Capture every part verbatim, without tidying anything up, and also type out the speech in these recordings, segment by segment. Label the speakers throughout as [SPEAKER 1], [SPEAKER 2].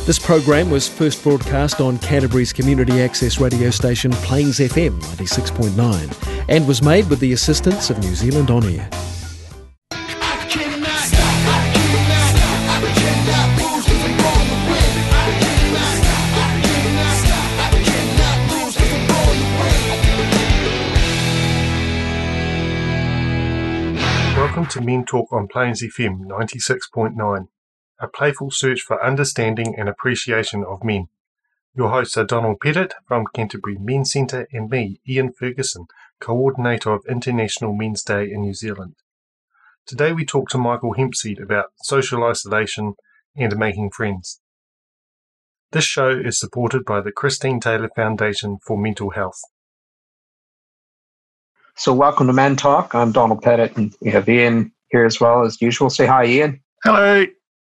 [SPEAKER 1] This program was first broadcast on Canterbury's community access radio station Plains F M ninety-six point nine and was made with the assistance of New Zealand On Air.
[SPEAKER 2] Welcome to Men Talk on Plains F M ninety-six point nine, a playful search for understanding and appreciation of men. Your hosts are Donald Pettit from Canterbury Men's Centre and me, Ian Ferguson, Coordinator of International Men's Day in New Zealand. Today we talk to Michael Hempseed about social isolation and making friends. This show is supported by the Christine Taylor Foundation for Mental Health.
[SPEAKER 3] So welcome to Men Talk. I'm Donald Pettit, and we have Ian here as well as usual. Say hi, Ian.
[SPEAKER 2] Hello.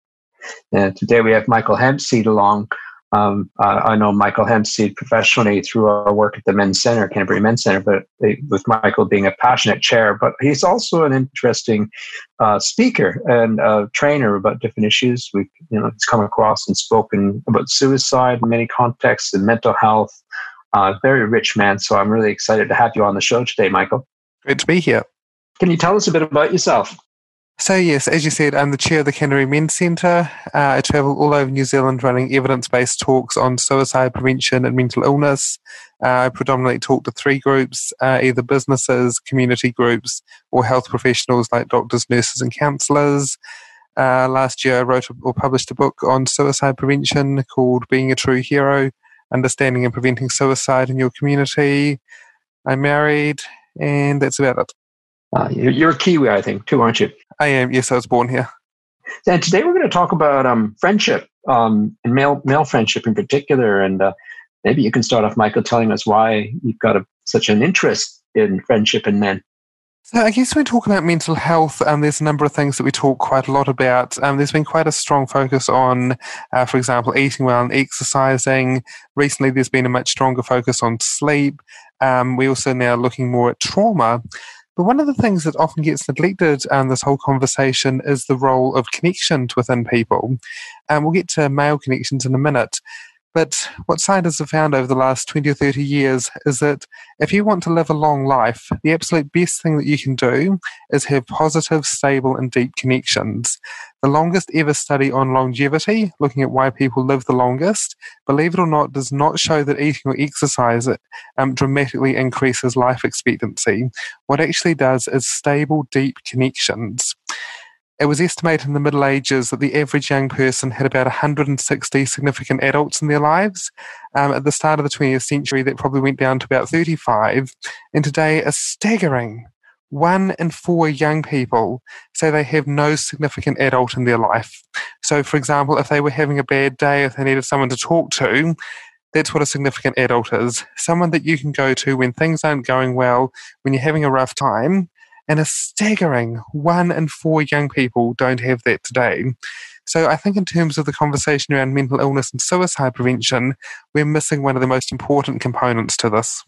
[SPEAKER 3] And today we have Michael Hempseed along. Um, uh, I know Michael Hempseed professionally through our work at the Men's Centre, Canterbury Men's Centre, but with Michael being a passionate chair. But he's also an interesting uh, speaker and uh, trainer about different issues. We've you know he's come across and spoken about suicide in many contexts and mental health. Uh, very rich man, so I'm really excited to have you on the show today, Michael.
[SPEAKER 4] Great to be here.
[SPEAKER 3] Can you tell us a bit about yourself?
[SPEAKER 4] So yes, as you said, I'm the chair of the Canterbury Men's Centre. Uh, I travel all over New Zealand running evidence-based talks on suicide prevention and mental illness. Uh, I predominantly talk to three groups, uh, either businesses, community groups, or health professionals like doctors, nurses and counsellors. Uh, last year I wrote or published a book on suicide prevention called Being a True Hero, Understanding and Preventing Suicide in Your Community. I'm married, and that's about it.
[SPEAKER 3] Uh, you're a Kiwi, I think, too, aren't you?
[SPEAKER 4] I am, yes, I was born here.
[SPEAKER 3] And today we're going to talk about um, friendship, um, and male male friendship in particular. And uh, maybe you can start off, Michael, telling us why you've got a, such an interest in friendship in men.
[SPEAKER 4] So I guess when we talk about mental health, um, there's a number of things that we talk quite a lot about. Um, there's been quite a strong focus on, uh, for example, eating well and exercising. Recently, there's been a much stronger focus on sleep. Um, we're also now looking more at trauma. But one of the things that often gets neglected in um, this whole conversation is the role of connections within people. Um, we'll get to male connections in a minute. But what scientists have found over the last twenty or thirty years is that if you want to live a long life, the absolute best thing that you can do is have positive, stable and deep connections. The longest ever study on longevity, looking at why people live the longest, believe it or not, does not show that eating or exercise um, dramatically increases life expectancy. What it actually does is stable, deep connections. It was estimated in the Middle Ages that the average young person had about one hundred sixty significant adults in their lives. Um, at the start of the twentieth century, that probably went down to about thirty-five. And today, a staggering one in four young people say they have no significant adult in their life. So, for example, if they were having a bad day, if they needed someone to talk to, that's what a significant adult is. Someone that you can go to when things aren't going well, when you're having a rough time. And a staggering one in four young people don't have that today. So I think in terms of the conversation around mental illness and suicide prevention, we're missing one of the most important components to this.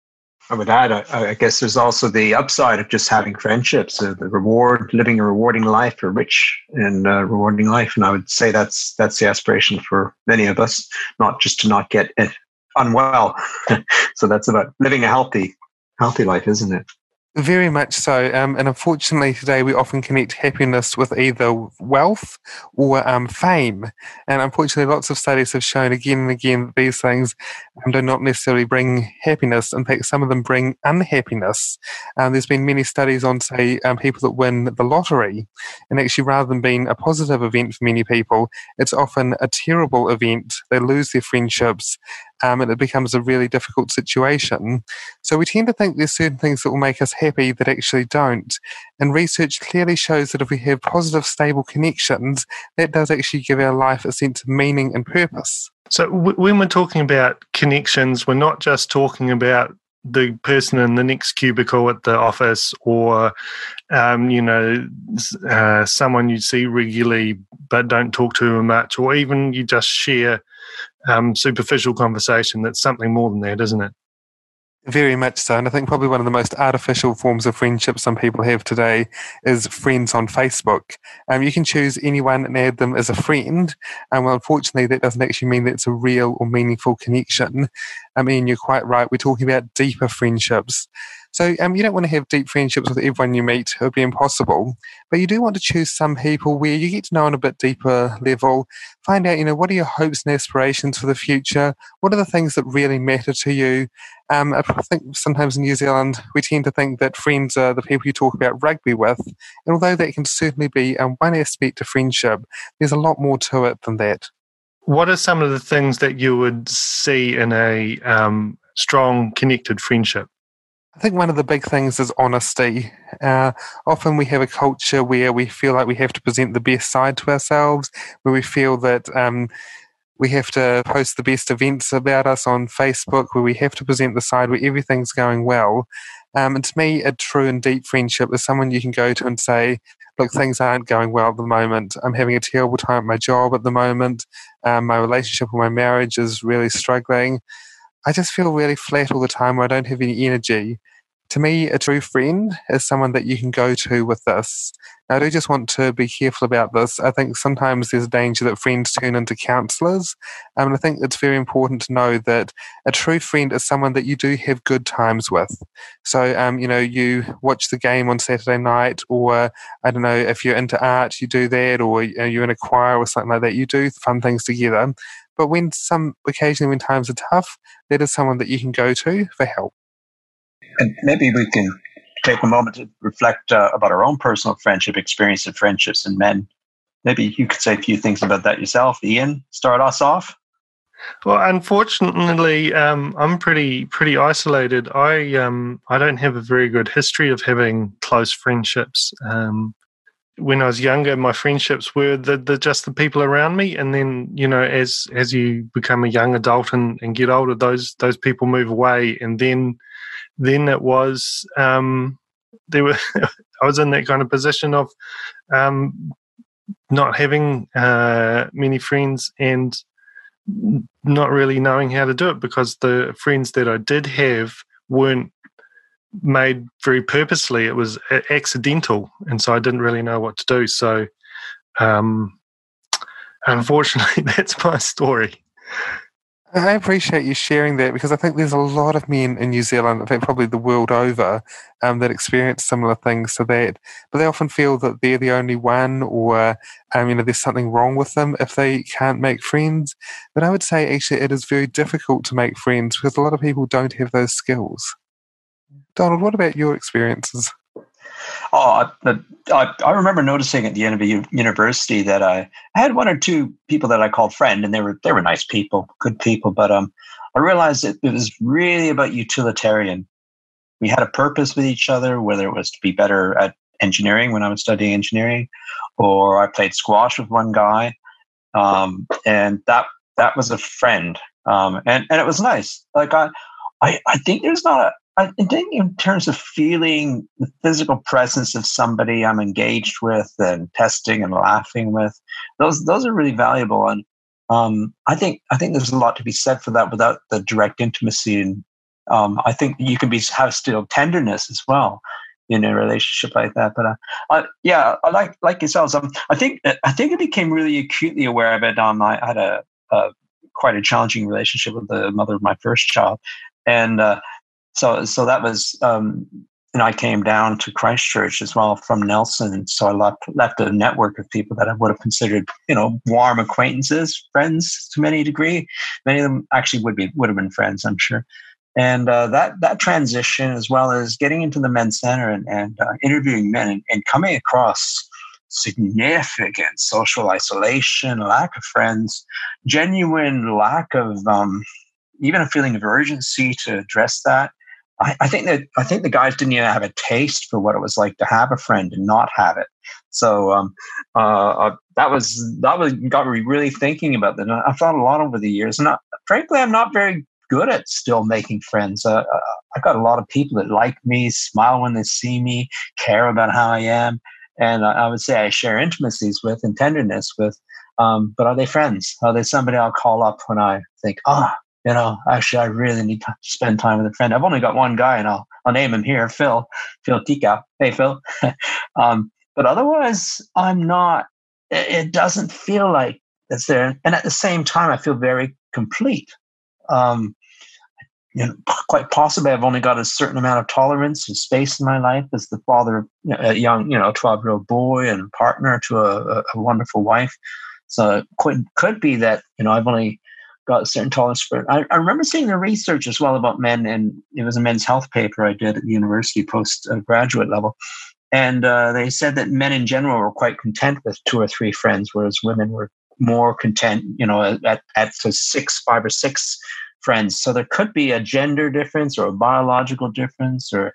[SPEAKER 3] I would add, I, I guess there's also the upside of just having friendships, uh, the reward, living a rewarding life, a rich and uh, rewarding life. And I would say that's that's the aspiration for many of us, not just to not get unwell. So that's about living a healthy, healthy life, isn't it?
[SPEAKER 4] Very much so. Um, and unfortunately today we often connect happiness with either wealth or um, fame. And unfortunately lots of studies have shown again and again that these things um, do not necessarily bring happiness. In fact, some of them bring unhappiness. Um, there's been many studies on, say, um, people that win the lottery. And actually rather than being a positive event for many people, it's often a terrible event. They lose their friendships. Um, and it becomes a really difficult situation. So we tend to think there's certain things that will make us happy that actually don't. And research clearly shows that if we have positive, stable connections, that does actually give our life a sense of meaning and purpose.
[SPEAKER 2] So w- when we're talking about connections, we're not just talking about the person in the next cubicle at the office or, um, you know, uh, someone you see regularly but don't talk to much, or even you just share um, superficial conversation. That's something more than that, isn't it?
[SPEAKER 4] Very much so. And I think probably one of the most artificial forms of friendship some people have today is friends on Facebook. Um, you can choose anyone and add them as a friend. And well, unfortunately, that doesn't actually mean that's a real or meaningful connection. I mean, you're quite right. We're talking about deeper friendships. So um, you don't want to have deep friendships with everyone you meet. It would be impossible. But you do want to choose some people where you get to know on a bit deeper level. Find out, you know, what are your hopes and aspirations for the future? What are the things that really matter to you? Um, I think sometimes in New Zealand, we tend to think that friends are the people you talk about rugby with. And although that can certainly be um, one aspect of friendship, there's a lot more to it than that.
[SPEAKER 2] What are some of the things that you would see in a um, strong, connected friendship?
[SPEAKER 4] I think one of the big things is honesty. Uh, often we have a culture where we feel like we have to present the best side to ourselves, where we feel that um, we have to post the best events about us on Facebook, where we have to present the side where everything's going well. Um, and to me, a true and deep friendship is someone you can go to and say, look, things aren't going well at the moment. I'm having a terrible time at my job at the moment. Um, my relationship with my marriage is really struggling. I just feel really flat all the time where I don't have any energy. To me, a true friend is someone that you can go to with this. Now, I do just want to be careful about this. I think sometimes there's a danger that friends turn into counsellors. Um, and I think it's very important to know that a true friend is someone that you do have good times with. So, um, you know, you watch the game on Saturday night, or I don't know, if you're into art, you do that, or you're in a choir or something like that, you do fun things together. But when some, occasionally when times are tough, that is someone that you can go to for help.
[SPEAKER 3] And maybe we can take a moment to reflect uh, about our own personal friendship experience of friendships and men. Maybe you could say a few things about that yourself. Ian, start us off.
[SPEAKER 2] Well, unfortunately, um, I'm pretty pretty isolated. I um, I don't have a very good history of having close friendships. Um, when I was younger, my friendships were the, the just the people around me, and then you know, as as you become a young adult and, and get older, those those people move away, and then. Then it was um, there were I was in that kind of position of um, not having uh, many friends and not really knowing how to do it, because the friends that I did have weren't made very purposely. It was accidental, and so I didn't really know what to do. So um, unfortunately, that's my story.
[SPEAKER 4] I appreciate you sharing that, because I think there's a lot of men in New Zealand, in fact probably the world over, um, that experience similar things to that. But they often feel that they're the only one, or um, you know, there's something wrong with them if they can't make friends. But I would say actually it is very difficult to make friends, because a lot of people don't have those skills. Donald, what about your experiences?
[SPEAKER 3] Oh, I, I, I remember noticing at the end of a university that I, I had one or two people that I called friend, and they were they were nice people, good people. But um, I realized that it was really about utilitarian. We had a purpose with each other, whether it was to be better at engineering when I was studying engineering, or I played squash with one guy, um, and that that was a friend, um, and and it was nice. Like I, I, I think there's not a. I think in terms of feeling the physical presence of somebody I'm engaged with and testing and laughing with, those those are really valuable. And um, I think I think there's a lot to be said for that without the direct intimacy. And um, I think you can be have still tenderness as well in a relationship like that. But uh, I, yeah, I like like yourselves. Um, I think I think I became really acutely aware of it. Um, I had a, a quite a challenging relationship with the mother of my first child, and. Uh, So, so that was, um, and I came down to Christchurch as well from Nelson. So I left left a network of people that I would have considered, you know, warm acquaintances, friends to many degree. Many of them actually would be would have been friends, I'm sure. And uh, that that transition, as well as getting into the men's center and, and uh, interviewing men and, and coming across significant social isolation, lack of friends, genuine lack of um, even a feeling of urgency to address that. I, I think that I think the guys didn't even have a taste for what it was like to have a friend and not have it. So um, uh, that was that was got me really thinking about that. I've thought a lot over the years, and I, frankly, I'm not very good at still making friends. Uh, I've got a lot of people that like me, smile when they see me, care about how I am, and I, I would say I share intimacies with and tenderness with. Um, but are they friends? Are they somebody I'll call up when I think, ah, oh, you know, actually, I really need to spend time with a friend. I've only got one guy, and I'll I'll name him here, Phil, Phil Tika. Hey, Phil. um, but otherwise, I'm not. It, it doesn't feel like it's there, and at the same time, I feel very complete. Um, you know, quite possibly, I've only got a certain amount of tolerance and space in my life as the father of a young, you know, twelve-year-old boy and partner to a, a wonderful wife. So it could could be that, you know, I've only got a certain tolerance for it. I, I remember seeing the research as well about men, and it was a men's health paper I did at the university post uh, graduate level. And uh, they said that men in general were quite content with two or three friends, whereas women were more content, you know, at, at six, five or six friends. So there could be a gender difference or a biological difference, or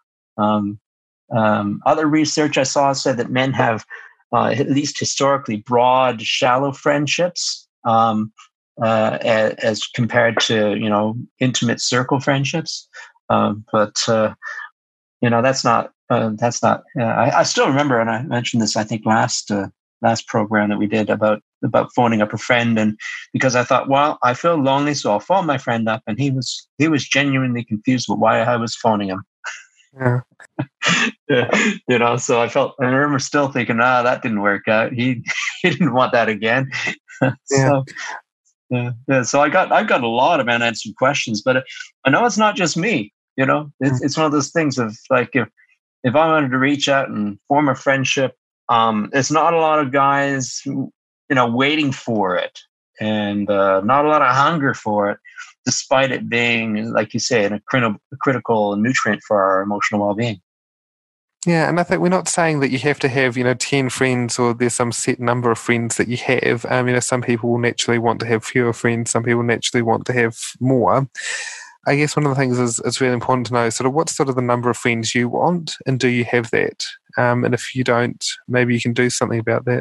[SPEAKER 3] um, um, other research I saw said that men have, uh, at least historically, broad, shallow friendships. Um, Uh, as, as compared to, you know, intimate circle friendships, um, but uh, you know, that's not uh, that's not. Uh, I, I still remember, and I mentioned this, I think last uh, last program that we did about about phoning up a friend, and because I thought, well, I feel lonely, so I'll phone my friend up, and he was he was genuinely confused with why I was phoning him.
[SPEAKER 4] Yeah.
[SPEAKER 3] yeah. You know, so I felt, I remember still thinking, ah, that didn't work out. He he didn't want that again. so.
[SPEAKER 4] Yeah.
[SPEAKER 3] Yeah, yeah. So I got I got a lot of unanswered questions, but I know it's not just me. You know, it's it's one of those things of like, if if I wanted to reach out and form a friendship, um, it's not a lot of guys, you know, waiting for it, and uh, not a lot of hunger for it, despite it being, like you say, a, crit- a critical nutrient for our emotional well-being.
[SPEAKER 4] Yeah, and I think we're not saying that you have to have, you know, ten friends, or there's some set number of friends that you have. Um, you know, some people will naturally want to have fewer friends. Some people naturally want to have more. I guess one of the things is it's really important to know sort of what's sort of the number of friends you want, and do you have that? Um, and if you don't, maybe you can do something about that.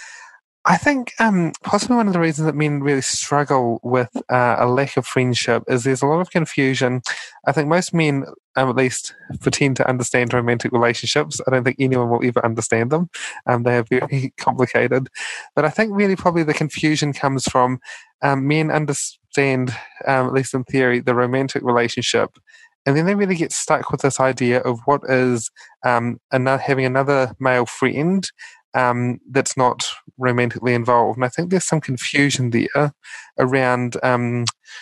[SPEAKER 4] I think um, possibly one of the reasons that men really struggle with uh, a lack of friendship is there's a lot of confusion. I think most men, um, at least, pretend to understand romantic relationships. I don't think anyone will ever understand them. Um, they are very complicated. But I think really probably the confusion comes from um, men understand, um, at least in theory, the romantic relationship. And then they really get stuck with this idea of what is um, another, having another male friend Um, that's not romantically involved. And I think there's some confusion there around um,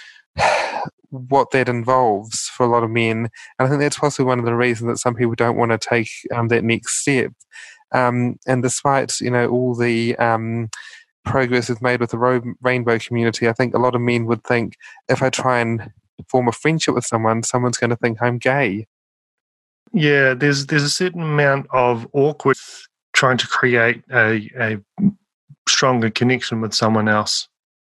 [SPEAKER 4] what that involves for a lot of men. And I think that's possibly one of the reasons that some people don't want to take um, that next step. Um, and despite, you know, all the um, progress that's made with the ro- rainbow community, I think a lot of men would think, if I try and form a friendship with someone, someone's going to think I'm gay.
[SPEAKER 2] Yeah, there's there's a certain amount of awkward trying to create a, a stronger connection with someone else.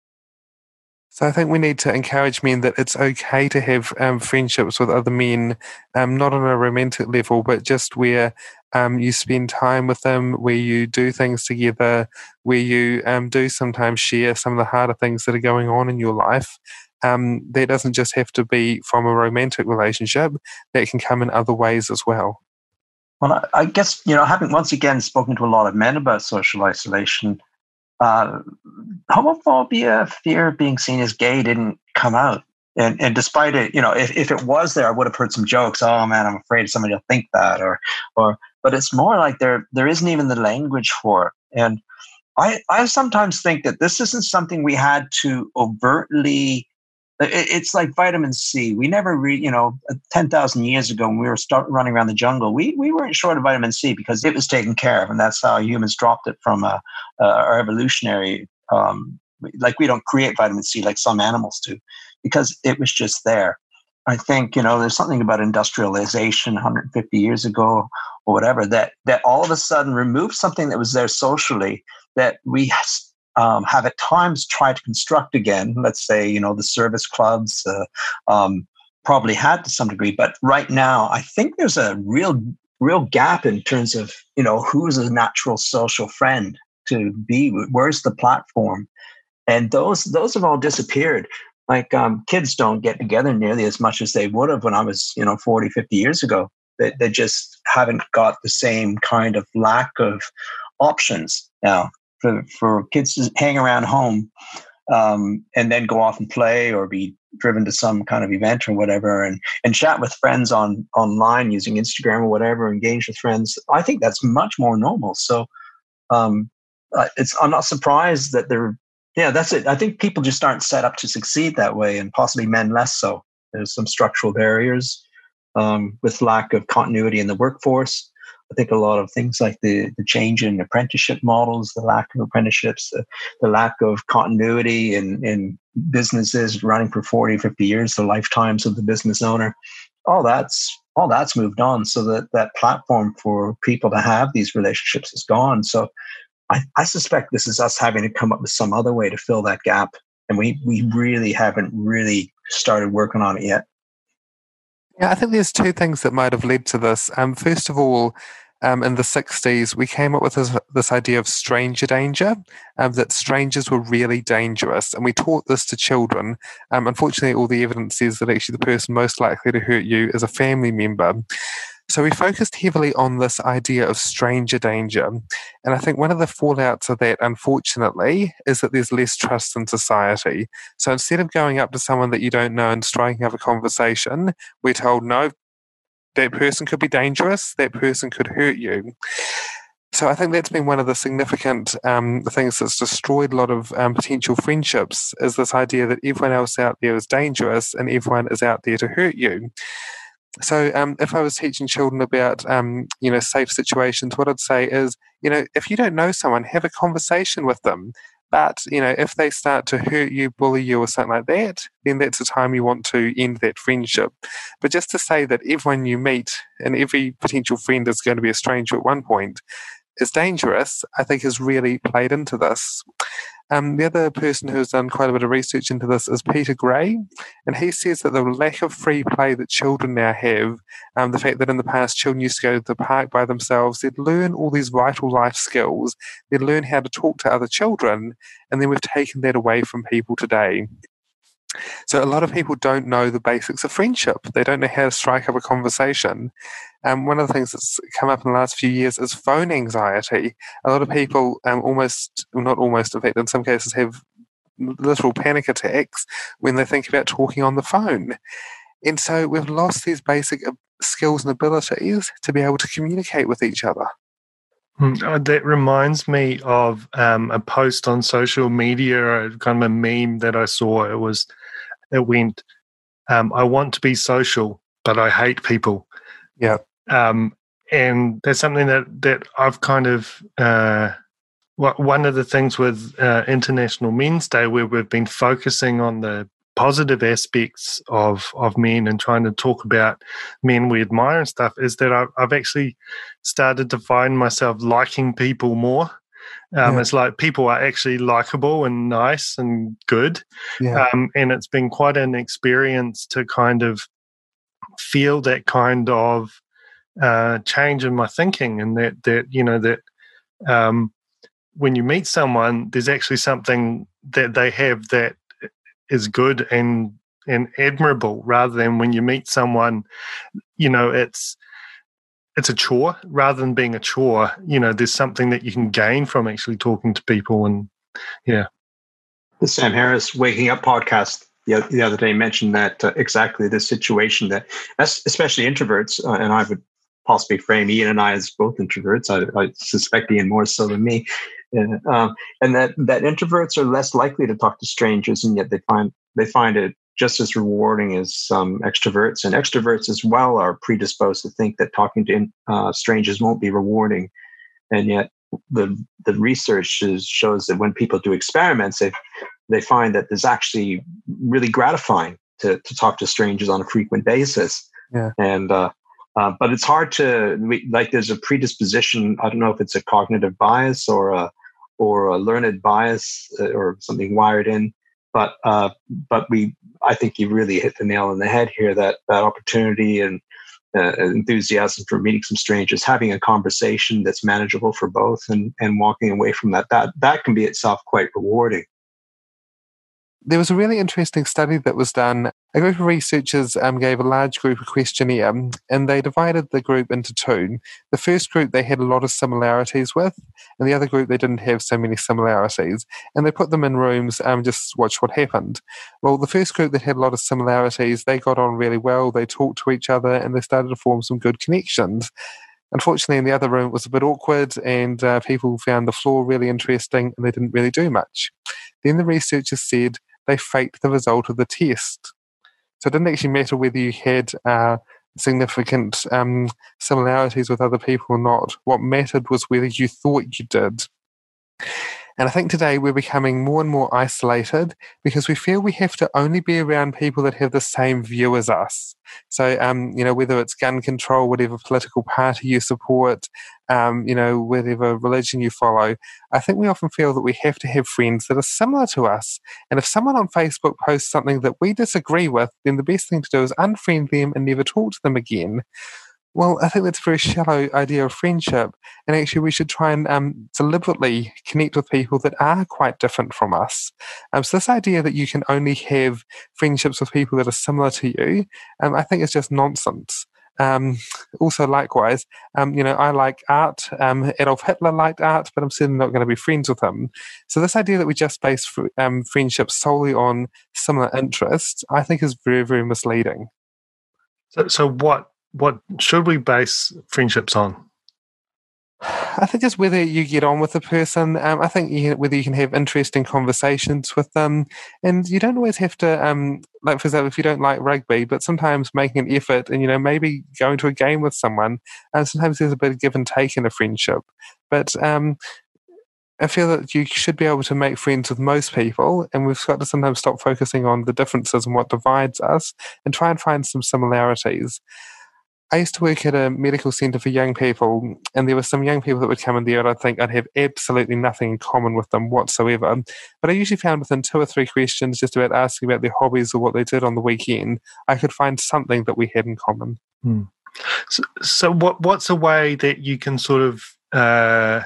[SPEAKER 4] So I think we need to encourage men that it's okay to have um, friendships with other men, um, not on a romantic level, but just where um, you spend time with them, where you do things together, where you um, do sometimes share some of the harder things that are going on in your life. Um, that doesn't just have to be from a romantic relationship. That can come in other ways as well.
[SPEAKER 3] Well, I, I guess, you know, having once again spoken to a lot of men about social isolation, uh, homophobia, fear of being seen as gay didn't come out. And and despite it, you know, if, if it was there, I would have heard some jokes. Oh man, I'm afraid somebody will think that, or or. But it's more like there there isn't even the language for it. And I I sometimes think that this isn't something we had to overtly. It's like vitamin C. We never, re, you know, ten thousand years ago when we were start running around the jungle, we we weren't short of vitamin C because it was taken care of, and that's how humans dropped it from uh, uh, our evolutionary. Um, like we don't create vitamin C like some animals do, because it was just there. I think, you know, there's something about industrialization one hundred fifty years ago or whatever that that all of a sudden removed something that was there socially that we. Um, have at times tried to construct again. Let's say, you know, the service clubs uh, um, probably had to some degree, but right now I think there's a real, real gap in terms of, you know, who's a natural social friend to be. Where's the platform? And those those have all disappeared. Like um, kids don't get together nearly as much as they would have when I was, you know, forty, fifty years ago. They, they just haven't got the same kind of lack of options now. For, for kids to hang around home, um, and then go off and play or be driven to some kind of event or whatever, and, and chat with friends on online using Instagram or whatever, engage with friends. I think that's much more normal. So um, uh, it's I'm not surprised that they're, yeah, that's it. I think people just aren't set up to succeed that way, and possibly men less so. There's some structural barriers um, with lack of continuity in the workforce. I think a lot of things like the, the change in apprenticeship models, the lack of apprenticeships, the, the lack of continuity in, in businesses running for forty, fifty years, the lifetimes of the business owner, all that's all that's moved on. So that that platform for people to have these relationships is gone. So I, I suspect this is us having to come up with some other way to fill that gap. And we we really haven't really started working on it yet.
[SPEAKER 4] Yeah, I think there's two things that might have led to this. Um, first of all, um, in the sixties, we came up with this, this idea of stranger danger, um, that strangers were really dangerous. And we taught this to children. Um, unfortunately, all the evidence says that actually the person most likely to hurt you is a family member. So we focused heavily on this idea of stranger danger. And I think one of the fallouts of that, unfortunately, is that there's less trust in society. So instead of going up to someone that you don't know and striking up a conversation, we're told, no, that person could be dangerous, that person could hurt you. So I think that's been one of the significant um, things that's destroyed a lot of um, potential friendships, is this idea that everyone else out there is dangerous and everyone is out there to hurt you. So um, if I was teaching children about, um, you know, safe situations, what I'd say is, you know, if you don't know someone, have a conversation with them. But, you know, if they start to hurt you, bully you or something like that, then that's the time you want to end that friendship. But just to say that everyone you meet and every potential friend is going to be a stranger at one point is dangerous, I think has really played into this. Um, the other person who's done quite a bit of research into this is Peter Gray, and he says that the lack of free play that children now have, um, the fact that in the past children used to go to the park by themselves, they'd learn all these vital life skills, they'd learn how to talk to other children, and then we've taken that away from people today. So a lot of people don't know the basics of friendship. They don't know how to strike up a conversation. Um, one of the things that's come up in the last few years is phone anxiety. A lot of people um, almost, well, not almost, in fact, in some cases have literal panic attacks when they think about talking on the phone. And so we've lost these basic skills and abilities to be able to communicate with each other.
[SPEAKER 2] Mm, that reminds me of um, a post on social media, kind of a meme that I saw. It was, it went, um, I want to be social, but I hate people.
[SPEAKER 4] Yeah.
[SPEAKER 2] Um, and that's something that, that I've kind of, uh, one of the things with uh, International Men's Day, where we've been focusing on the positive aspects of, of men and trying to talk about men we admire and stuff, is that I've, I've actually started to find myself liking people more. Um, yeah. It's like people are actually likable and nice and good.
[SPEAKER 4] Yeah.
[SPEAKER 2] Um, and it's been quite an experience to kind of feel that kind of uh, change in my thinking, and that, that you know, that um, when you meet someone, there's actually something that they have that is good and and admirable, rather than when you meet someone, you know, it's it's a chore rather than being a chore. You know, there's something that you can gain from actually talking to people. And yeah,
[SPEAKER 3] the Sam Harris Waking Up podcast the, the other day mentioned that uh, exactly this situation, that especially introverts, uh, and I would possibly frame Ian and I as both introverts. I, I suspect Ian more so than me. Yeah, um, and that, that introverts are less likely to talk to strangers, and yet they find they find it just as rewarding as um, extroverts. And extroverts as well are predisposed to think that talking to uh, strangers won't be rewarding. And yet the the research is, shows that when people do experiments, they they find that there's actually really gratifying to to talk to strangers on a frequent basis.
[SPEAKER 4] Yeah.
[SPEAKER 3] And uh, uh, but it's hard to, like, there's a predisposition. I don't know if it's a cognitive bias or a or a learned bias or something wired in. But uh, but we, I think you really hit the nail on the head here. That that opportunity and uh, enthusiasm for meeting some strangers, having a conversation that's manageable for both, and and walking away from that, that that can be itself quite rewarding.
[SPEAKER 4] There was a really interesting study that was done. A group of researchers um, gave a large group a questionnaire, and they divided the group into two. The first group they had a lot of similarities with, and the other group they didn't have so many similarities. And they put them in rooms and um, just watch what happened. Well, the first group that had a lot of similarities, they got on really well, they talked to each other, and they started to form some good connections. Unfortunately, in the other room, it was a bit awkward, and uh, people found the floor really interesting, and they didn't really do much. Then the researchers said they faked the result of the test. So it didn't actually matter whether you had uh, significant um, similarities with other people or not. What mattered was whether you thought you did. And I think today we're becoming more and more isolated because we feel we have to only be around people that have the same view as us. So, um, you know, whether it's gun control, whatever political party you support, um, you know, whatever religion you follow, I think we often feel that we have to have friends that are similar to us. And if someone on Facebook posts something that we disagree with, then the best thing to do is unfriend them and never talk to them again. Well, I think that's a very shallow idea of friendship. And actually, we should try and um, deliberately connect with people that are quite different from us. Um, so this idea that you can only have friendships with people that are similar to you, um, I think is just nonsense. Um, also, likewise, um, you know, I like art. Um, Adolf Hitler liked art, but I'm certainly not going to be friends with him. So this idea that we just base fr- um, friendships solely on similar interests, I think is very, very misleading.
[SPEAKER 2] So, so what? What should we base friendships on?
[SPEAKER 4] I think just whether you get on with the person. Um, I think you, whether you can have interesting conversations with them, and you don't always have to. Um, like for example, if you don't like rugby, but sometimes making an effort, and you know maybe going to a game with someone. And uh, sometimes there's a bit of give and take in a friendship, but. Um, I feel that you should be able to make friends with most people, and we've got to sometimes stop focusing on the differences and what divides us, and try and find some similarities. I used to work at a medical centre for young people, and there were some young people that would come in there and I'd think I'd have absolutely nothing in common with them whatsoever. But I usually found within two or three questions just about asking about their hobbies or what they did on the weekend, I could find something that we had in common.
[SPEAKER 2] Hmm. So, so what what's a way that you can sort of uh,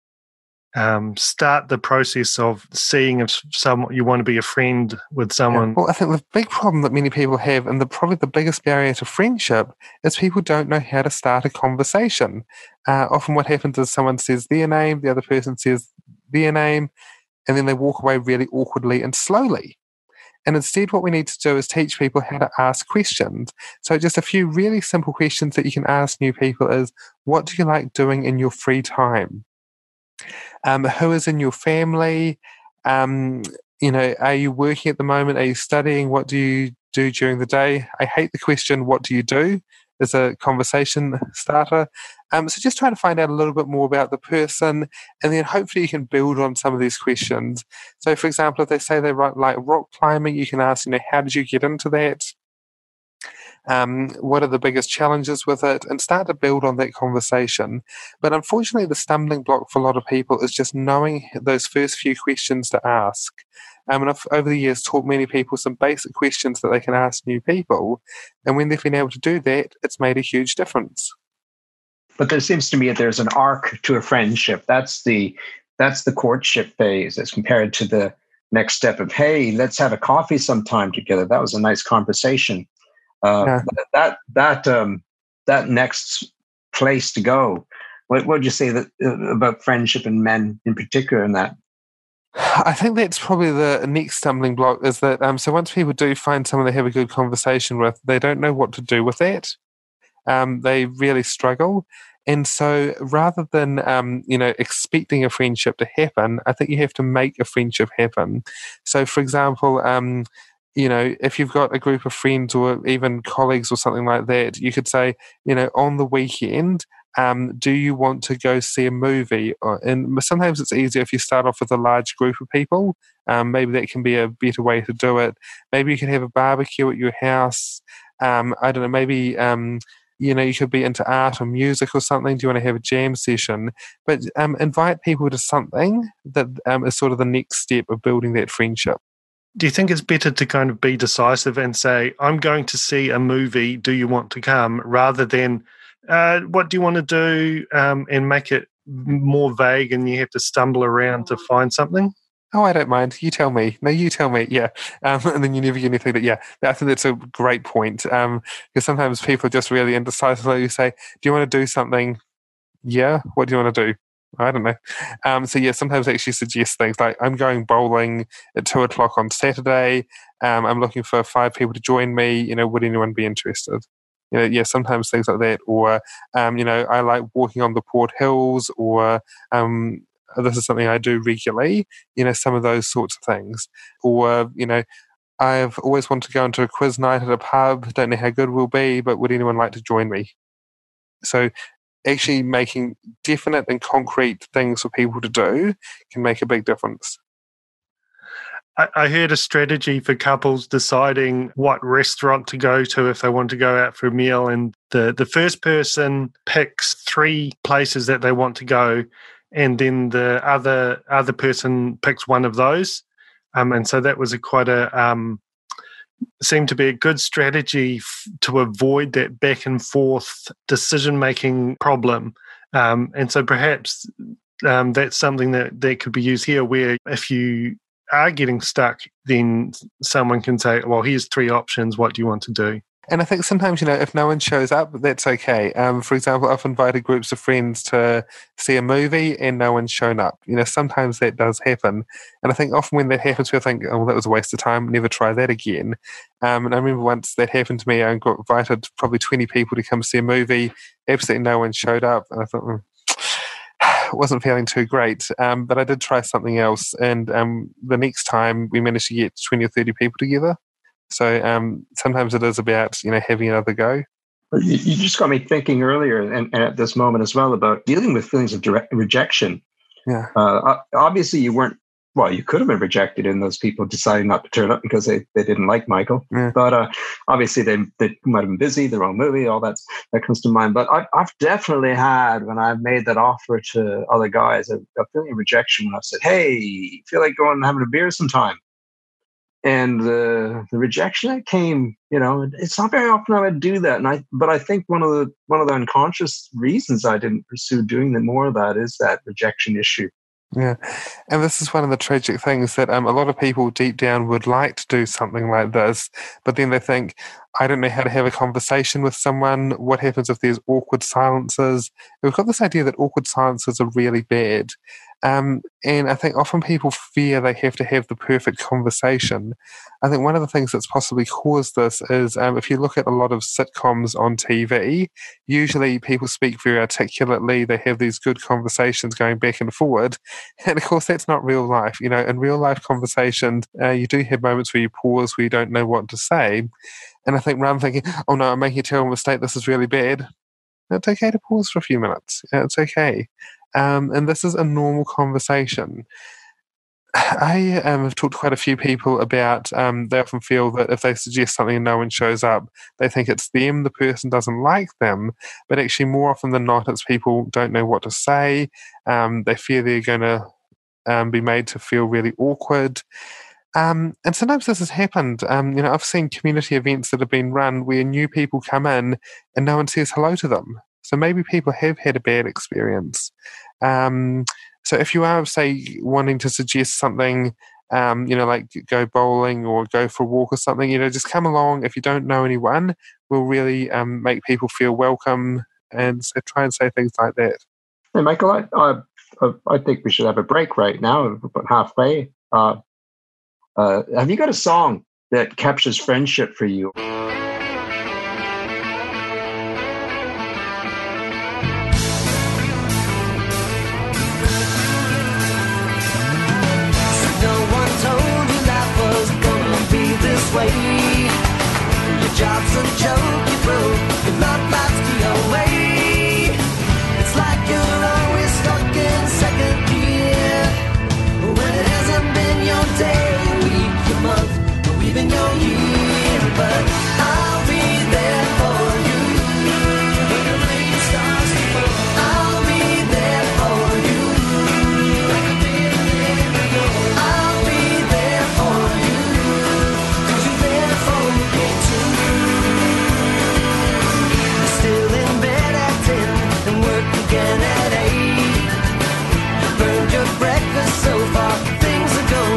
[SPEAKER 2] um, start the process of seeing if someone you want to be a friend with someone?
[SPEAKER 4] Yeah. Well, I think the big problem that many people have, and the probably the biggest barrier to friendship, is people don't know how to start a conversation. Uh, often what happens is someone says their name, the other person says their name, and then they walk away really awkwardly and slowly. And instead, what we need to do is teach people how to ask questions. So just a few really simple questions that you can ask new people is, what do you like doing in your free time? Um, who is in your family? Um, you know, are you working at the moment? Are you studying? What do you do during the day? I hate the question, what do you do? As a conversation starter. Um, so just try to find out a little bit more about the person, and then hopefully you can build on some of these questions. So, for example, if they say they like rock climbing, you can ask, you know, how did you get into that? Um, what are the biggest challenges with it, and start to build on that conversation. But unfortunately, the stumbling block for a lot of people is just knowing those first few questions to ask. Um, and I've over the years taught many people some basic questions that they can ask new people, and when they've been able to do that, it's made a huge difference.
[SPEAKER 3] But there seems to me that there's an arc to a friendship. That's the that's the courtship phase as compared to the next step of, hey, let's have a coffee sometime together. That was a nice conversation. Uh, yeah. That that um, that next place to go. What would you say that uh, about friendship and men in particular in that?
[SPEAKER 4] I think that's probably the next stumbling block is that um, so once people do find someone they have a good conversation with, they don't know what to do with that. Um, they really struggle. And so rather than, um, you know, expecting a friendship to happen, I think you have to make a friendship happen. So, for example, um, you know, if you've got a group of friends or even colleagues or something like that, you could say, you know, on the weekend, um, do you want to go see a movie? Or, and sometimes it's easier if you start off with a large group of people. Um, maybe that can be a better way to do it. Maybe you can have a barbecue at your house. Um, I don't know, maybe... Um, You know, you could be into art or music or something. Do you want to have a jam session? But um, invite people to something that um, is sort of the next step of building that friendship.
[SPEAKER 2] Do you think it's better to kind of be decisive and say, I'm going to see a movie, do you want to come? Rather than, uh, what do you want to do? Um, and make it more vague and you have to stumble around to find something?
[SPEAKER 4] oh, I don't mind. You tell me. No, you tell me. Yeah. Um, and then you never get anything. But yeah, I think that's a great point. Um, because sometimes people are just really indecisive. Like you say, do you want to do something? Yeah. What do you want to do? I don't know. Um, so yeah, sometimes I actually suggest things like, I'm going bowling at two o'clock on Saturday. Um, I'm looking for five people to join me. You know, would anyone be interested? You know, yeah, sometimes things like that. Or, um, you know, I like walking on the Port Hills, or um, this is something I do regularly. You know, some of those sorts of things. Or, you know, I've always wanted to go into a quiz night at a pub. Don't know how good it will be, but would anyone like to join me? So actually making definite and concrete things for people to do can make a big difference.
[SPEAKER 2] I, I heard a strategy for couples deciding what restaurant to go to if they want to go out for a meal, and the, the first person picks three places that they want to go, and then the other other person picks one of those. Um, and so that was a quite a um, seemed to be a good strategy f- to avoid that back and forth decision-making problem. Um, and so perhaps um, that's something that, that could be used here, where if you are getting stuck, then someone can say, well, here's three options. What do you want to do?
[SPEAKER 4] And I think sometimes, you know, if no one shows up, that's okay. Um, for example, I've invited groups of friends to see a movie and no one's shown up. You know, sometimes that does happen. And I think often when that happens, we think, oh, that was a waste of time, never try that again. Um, and I remember once that happened to me, I got invited probably twenty people to come see a movie. Absolutely no one showed up. And I thought, mm, wasn't feeling too great. Um, but I did try something else. And um, the next time we managed to get twenty or thirty people together. So um, sometimes it is about, you know, having another go.
[SPEAKER 3] You, you just got me thinking earlier, and, and at this moment as well, about dealing with feelings of direct rejection.
[SPEAKER 4] Yeah.
[SPEAKER 3] Uh, obviously, you weren't. Well, you could have been rejected in those people deciding not to turn up because they, they didn't like Michael.
[SPEAKER 4] Yeah.
[SPEAKER 3] But uh, obviously, they they might have been busy, the wrong movie, all that that comes to mind. But I've, I've definitely had, when I've made that offer to other guys, a, a feeling of rejection when I've said, "Hey, feel like going and having a beer sometime." And the the rejection that came, you know, it's not very often I would do that. And I, but I think one of the one of the unconscious reasons I didn't pursue doing the more of that is that rejection issue.
[SPEAKER 4] Yeah, and this is one of the tragic things that um, a lot of people deep down would like to do something like this, but then they think, I don't know how to have a conversation with someone. What happens if there's awkward silences? We've got this idea that awkward silences are really bad. Um, and I think often people fear they have to have the perfect conversation. I think one of the things that's possibly caused this is um, if you look at a lot of sitcoms on T V, usually people speak very articulately. They have these good conversations going back and forward. And of course, that's not real life. You know, in real life conversations, uh, you do have moments where you pause, where you don't know what to say. And I think rather than thinking, oh no, I'm making a terrible mistake, this is really bad, it's okay to pause for a few minutes. It's okay. Um, and this is a normal conversation. I um, have talked to quite a few people about um, they often feel that if they suggest something and no one shows up, they think it's them, the person doesn't like them. But actually, more often than not, it's people don't know what to say. Um, they fear they're going to um, be made to feel really awkward. Um, and sometimes this has happened. Um, you know, I've seen community events that have been run where new people come in and no one says hello to them. So maybe people have had a bad experience. Um, so if you are, say, wanting to suggest something, um, you know, like go bowling or go for a walk or something, you know, just come along. If you don't know anyone, we'll really um, make people feel welcome, and so try and say things like that.
[SPEAKER 3] Hey, Michael, I, I, I think we should have a break right now. We're about halfway. Uh, uh, have you got a song that captures friendship for you?
[SPEAKER 5] Your job's a joke, you broke, your love life's the away. It's like you're always stuck in second gear, when it hasn't been your day, your week, your month, or even your year. But I'll be there for you when the rain starts to fall. I'll be there for you like I've been there before. I'll be there for you, 'cause you're there for me too. You're still in bed at ten and work again at eight. You burned your breakfast so far, things are going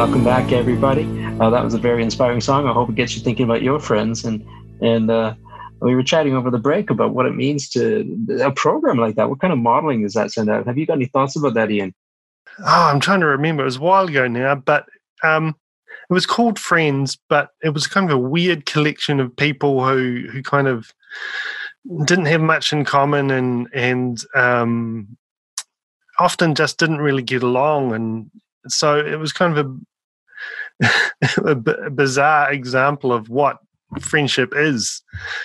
[SPEAKER 3] Welcome back, everybody. Uh, that was a very inspiring song. I hope it gets you thinking about your friends. And and uh, we were chatting over the break about what it means to a program like that. What kind of modeling does that send out? Have you got any thoughts about that, Ian?
[SPEAKER 2] Oh, I'm trying to remember. It was a while ago now, but um, it was called Friends, but it was kind of a weird collection of people who who kind of didn't have much in common and and um, often just didn't really get along. And so it was kind of a, a, b- a bizarre example of what friendship is.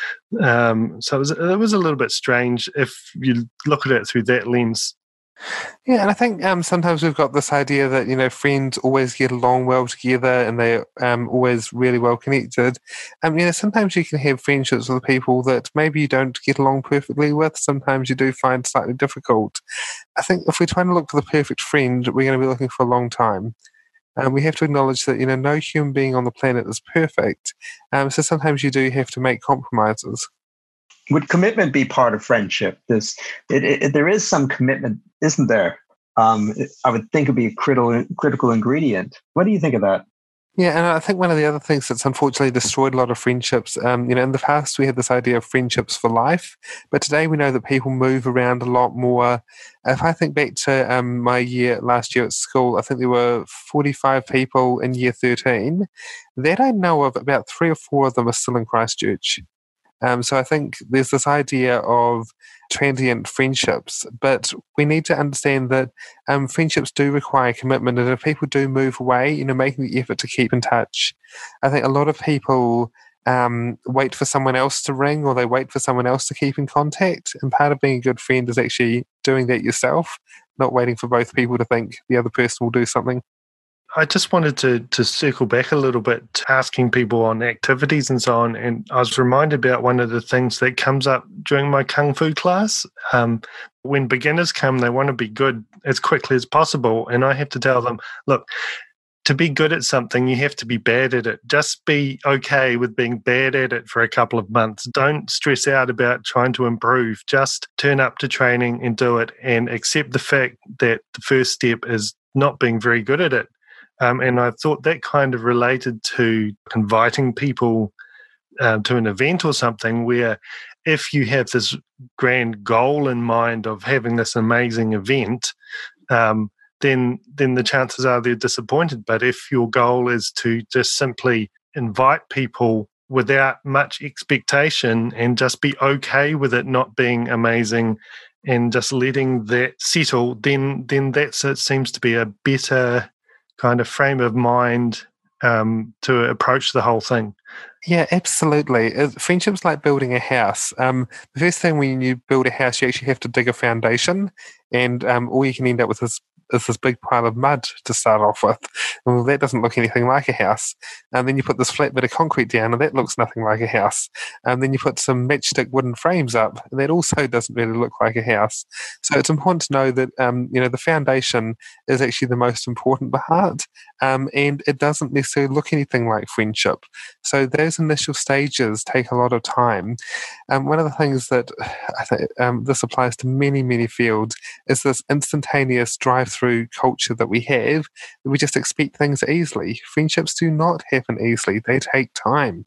[SPEAKER 2] Um, so it was, it was a little bit strange if you look at it through that lens.
[SPEAKER 4] Yeah, and I think um, sometimes we've got this idea that, you know, friends always get along well together and they're um, always really well connected. Um, you know, sometimes you can have friendships with people that maybe you don't get along perfectly with. Sometimes you do find slightly difficult. I think if we're trying to look for the perfect friend, we're going to be looking for a long time. Um, we have to acknowledge that, you know, no human being on the planet is perfect. Um, so sometimes you do have to make compromises.
[SPEAKER 3] Would commitment be part of friendship? This, it, it, there is some commitment, isn't there? Um, it, I would think it'd be a critical critical ingredient. What do you think of that?
[SPEAKER 4] Yeah, and I think one of the other things that's unfortunately destroyed a lot of friendships, um, you know, in the past we had this idea of friendships for life, but today we know that people move around a lot more. If I think back to um, my year last year at school, I think there were forty-five people in year thirteen. That I know of, about three or four of them are still in Christchurch. Um, so I think there's this idea of transient friendships, but we need to understand that um, friendships do require commitment, and if people do move away, you know, making the effort to keep in touch. I think a lot of people um, wait for someone else to ring, or they wait for someone else to keep in contact, and part of being a good friend is actually doing that yourself, not waiting for both people to think the other person will do something.
[SPEAKER 2] I just wanted to to circle back a little bit, asking people on activities and so on. And I was reminded about one of the things that comes up during my Kung Fu class. Um, when beginners come, they want to be good as quickly as possible. And I have to tell them, look, to be good at something, you have to be bad at it. Just be okay with being bad at it for a couple of months. Don't stress out about trying to improve. Just turn up to training and do it, and accept the fact that the first step is not being very good at it. Um, and I thought that kind of related to inviting people uh, to an event or something, where if you have this grand goal in mind of having this amazing event, um, then then the chances are they're disappointed. But if your goal is to just simply invite people without much expectation and just be okay with it not being amazing and just letting that settle, then then that's it seems to be a better kind of frame of mind um, to approach the whole thing.
[SPEAKER 4] Yeah, absolutely. Uh, Friendship's like building a house. Um, the first thing when you build a house, you actually have to dig a foundation, and um, all you can end up with is is this big pile of mud to start off with. Well, that doesn't look anything like a house. And then you put this flat bit of concrete down, and that looks nothing like a house. And then you put some matchstick wooden frames up, and that also doesn't really look like a house. So it's important to know that um, you know, the foundation is actually the most important part, um, and it doesn't necessarily look anything like friendship. So those initial stages take a lot of time. Um, one of the things that I think um, this applies to many, many fields is this instantaneous drive-through culture that we have. We just expect things easily. Friendships do not happen easily. They take time.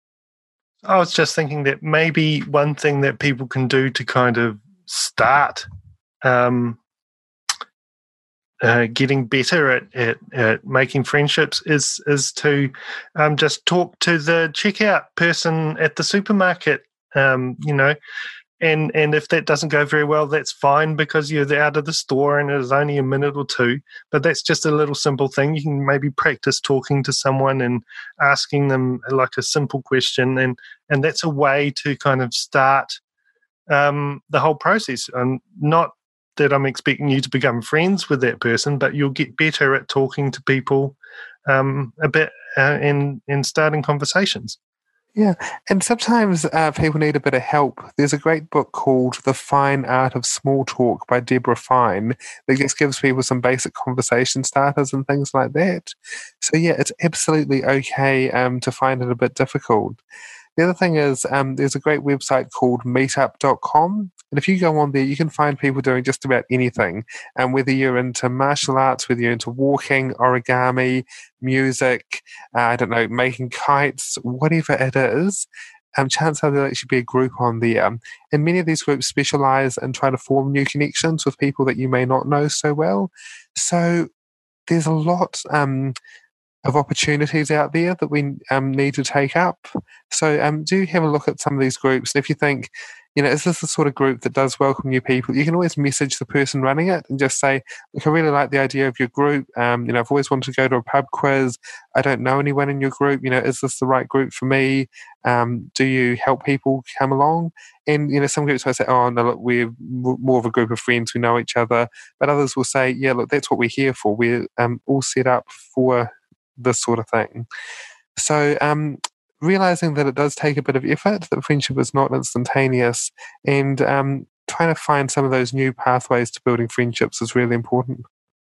[SPEAKER 2] I was just thinking that maybe one thing that people can do to kind of start um, uh, getting better at, at, at making friendships is is to um, just talk to the checkout person at the supermarket, um, you know, and and if that doesn't go very well, that's fine, because you're out of the store and it's only a minute or two. But that's just a little simple thing. You can maybe practice talking to someone and asking them like a simple question, and and that's a way to kind of start um, the whole process. And not that I'm expecting you to become friends with that person, but you'll get better at talking to people um, a bit uh, and and starting conversations.
[SPEAKER 4] Yeah, and sometimes uh, people need a bit of help. There's a great book called The Fine Art of Small Talk by Deborah Fine that just gives people some basic conversation starters and things like that. So yeah, it's absolutely okay um, to find it a bit difficult. The other thing is um, there's a great website called meetup dot com. And if you go on there, you can find people doing just about anything. And whether you're into martial arts, whether you're into walking, origami, music, uh, I don't know, making kites, whatever it is, um, chances are there'll actually be a group on there. And many of these groups specialize in trying to form new connections with people that you may not know so well. So there's a lot um, of opportunities out there that we um, need to take up. So um, do have a look at some of these groups. And if you think, you know, is this the sort of group that does welcome new people? You can always message the person running it and just say, look, I really like the idea of your group. Um, you know, I've always wanted to go to a pub quiz. I don't know anyone in your group. You know, is this the right group for me? Um, do you help people come along? And, you know, some groups might say, oh, no, look, we're more of a group of friends who know each other. But others will say, yeah, look, that's what we're here for. We're um, all set up for this sort of thing. So, um, realizing that it does take a bit of effort, that friendship is not instantaneous, and um, trying to find some of those new pathways to building friendships is really important.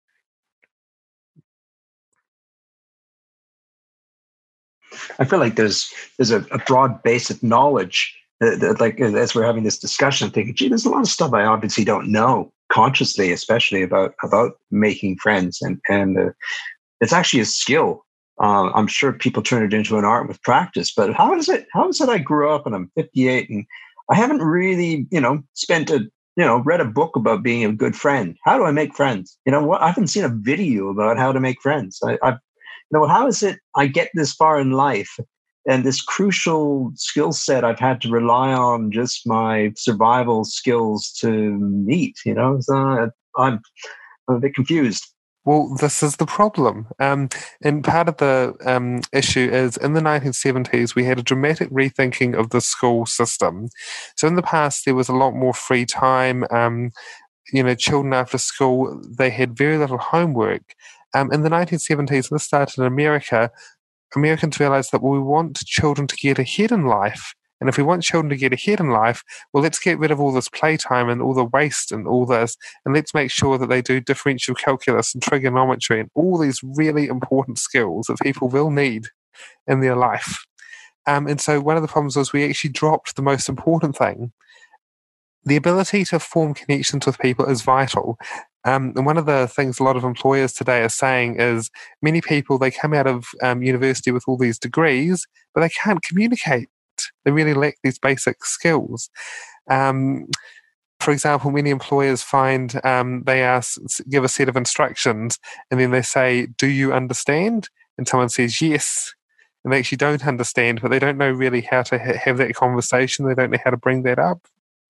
[SPEAKER 3] I feel like there's there's a, a broad base of knowledge that, that, like as we're having this discussion, I'm thinking, gee, there's a lot of stuff I obviously don't know consciously, especially about about making friends, and and uh, it's actually a skill. Uh, I'm sure people turn it into an art with practice, but how is it? How is it? I grew up and I'm fifty-eight, and I haven't really, you know, spent a, you know, read a book about being a good friend. How do I make friends? You know, what? I haven't seen a video about how to make friends. I, I've, you know, how is it I get this far in life, and this crucial skill set I've had to rely on just my survival skills to meet? You know, so I'm, I'm a bit confused.
[SPEAKER 4] Well, this is the problem. Um, and part of the um, issue is in the nineteen seventies, we had a dramatic rethinking of the school system. So in the past, there was a lot more free time. Um, you know, children after school, they had very little homework. Um, in the nineteen seventies, this started in America. Americans realized that well, we want children to get ahead in life. And if we want children to get ahead in life, well, let's get rid of all this playtime and all the waste and all this, and let's make sure that they do differential calculus and trigonometry and all these really important skills that people will need in their life. Um, and so one of the problems was we actually dropped the most important thing. The ability to form connections with people is vital. Um, and one of the things a lot of employers today are saying is many people, they come out of um, university with all these degrees, but they can't communicate. They really lack these basic skills. Um, for example, many employers find um, they ask, give a set of instructions and then they say, do you understand? And someone says yes. And they actually don't understand, but they don't know really how to ha- have that conversation. They don't know how to bring that up.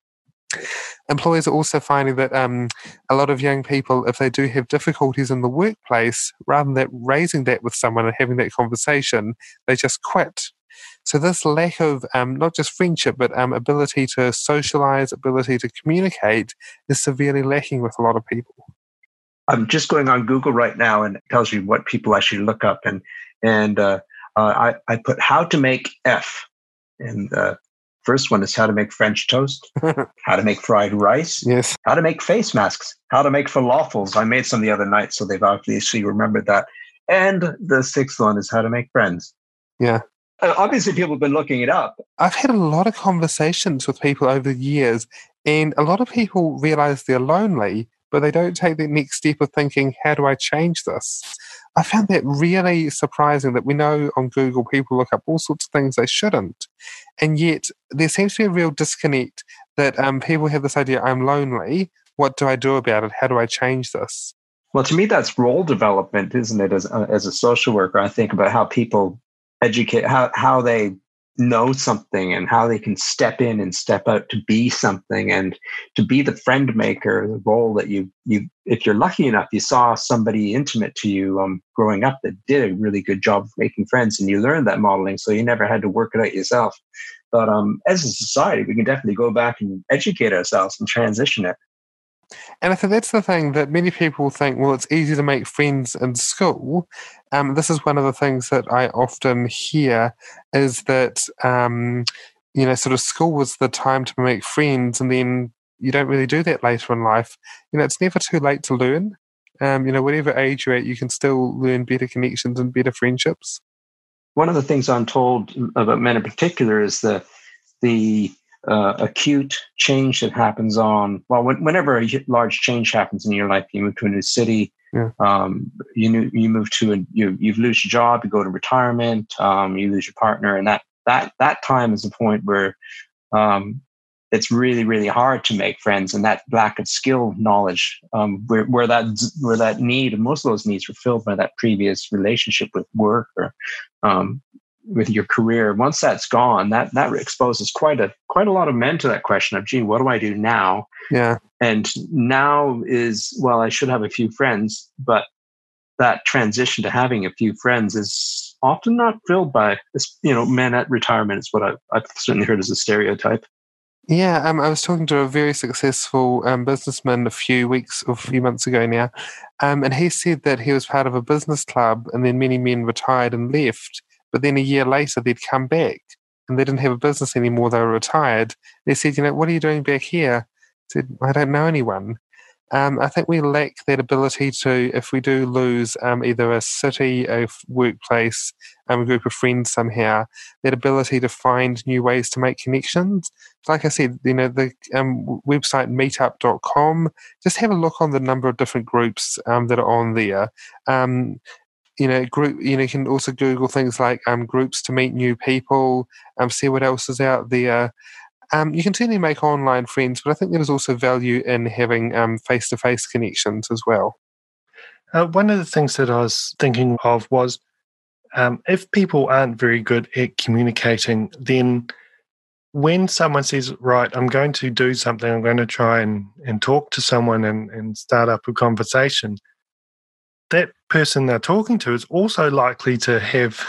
[SPEAKER 4] Employers are also finding that um, a lot of young people, if they do have difficulties in the workplace, rather than raising that with someone and having that conversation, they just quit. So this lack of um, not just friendship, but um, ability to socialize, ability to communicate is severely lacking with a lot of people.
[SPEAKER 3] I'm just going on Google right now, and it tells you what people actually look up. And and uh, uh, I, I put how to make F. And the uh, first one is how to make French toast, how to make fried rice,
[SPEAKER 4] yes,
[SPEAKER 3] how to make face masks, how to make falafels. I made some the other night, so they've obviously remembered that. And the sixth one is how to make friends.
[SPEAKER 4] Yeah.
[SPEAKER 3] Uh, obviously, people have been looking it up.
[SPEAKER 4] I've had a lot of conversations with people over the years, and a lot of people realize they're lonely, but they don't take the next step of thinking, how do I change this? I found that really surprising that we know on Google people look up all sorts of things they shouldn't. And yet there seems to be a real disconnect that um, people have this idea, I'm lonely. What do I do about it? How do I change this?
[SPEAKER 3] Well, to me, that's role development, isn't it? As, uh, as a social worker, I think about how people educate, how, how they know something and how they can step in and step out to be something and to be the friend maker, the role that you, you, if you're lucky enough, you saw somebody intimate to you um, growing up that did a really good job of making friends and you learned that modeling. So you never had to work it out yourself. But um, as a society, we can definitely go back and educate ourselves and transition it.
[SPEAKER 4] And I think that's the thing that many people think, well, it's easy to make friends in school. Um, this is one of the things that I often hear is that, um, you know, sort of school was the time to make friends and then you don't really do that later in life. You know, it's never too late to learn. Um, you know, whatever age you're at, you can still learn better connections and better friendships.
[SPEAKER 3] one of the things I'm told about men in particular is the the uh, acute change that happens on, well, when, whenever a large change happens in your life, you move to a new city,
[SPEAKER 4] yeah.
[SPEAKER 3] um, you you move to, a, you you lose your job, you go to retirement, um, you lose your partner, and that that that time is the point where um, it's really, really hard to make friends, and that lack of skill knowledge, um, where, where that where that need, and most of those needs were filled by that previous relationship with work or um, with your career. Once that's gone, that that exposes quite a quite a lot of men to that question of, gee, what do I do now?
[SPEAKER 4] Yeah.
[SPEAKER 3] And now is, well, I should have a few friends, but that transition to having a few friends is often not filled by, you know, men at retirement. Is what I've, I've certainly heard as a stereotype.
[SPEAKER 4] Yeah, um, I was talking to a very successful um, businessman a few weeks or a few months ago now, um, and he said that he was part of a business club, and then many men retired and left, but then a year later they'd come back, and they didn't have a business anymore, they were retired. They said, you know, what are you doing back here? I said, I don't know anyone. Um, I think we lack that ability to, if we do lose um, either a city, a workplace, um, a group of friends somehow, that ability to find new ways to make connections. Like I said, you know, the um, website meetup dot com, just have a look on the number of different groups um, that are on there. Um, you know, group. You know, you can also Google things like um, groups to meet new people, um, see what else is out there. Um, you can certainly make online friends, but I think there's also value in having um, face-to-face connections as well.
[SPEAKER 2] Uh, one of the things that I was thinking of was um, if people aren't very good at communicating, then when someone says, right, I'm going to do something, I'm going to try and, and talk to someone and, and start up a conversation, that person they're talking to is also likely to have